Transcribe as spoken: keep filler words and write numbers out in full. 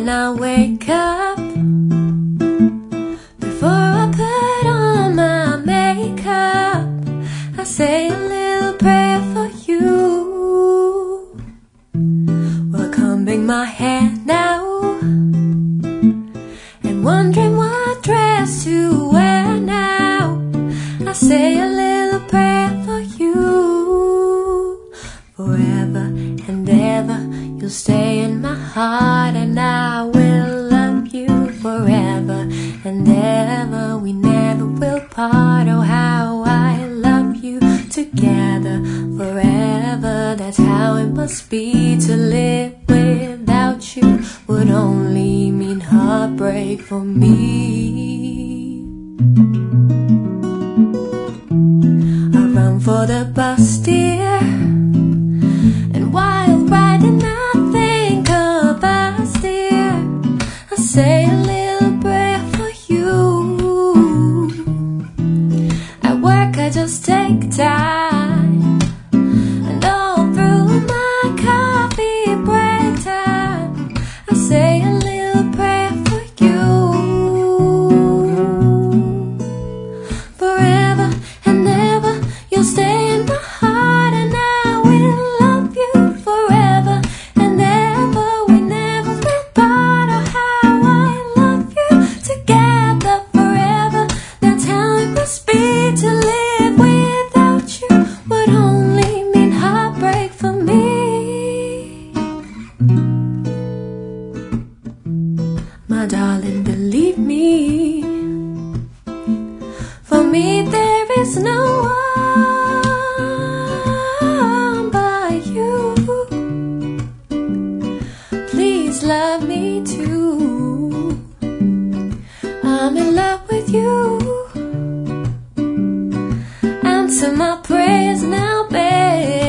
when I wake up, before I put on my makeup, I say a little prayer for you. Well, combing my hair now and wondering what dress to wear now, I say a little prayer for you. Forever and ever you'll stay in my heart, and I will love you forever and ever. We never will part. Oh, how I love you together forever. That's how it must be. To live without you would only mean heartbreak for me. I run for the bus, dear, and while riding I think of us, dear. I say a little prayer for you. At work I just take time, and all through my coffee break time, I say a little prayer for you. Forever and ever you'll stay in my heart, and I will love you forever and ever. We never will part. Oh, how I love you together forever. That's how it must be. To live without you would only mean heartbreak for me. My darling, believe me, for me there is no one but you. Please love me too. I'm in love with you. Answer my prayers now, babe.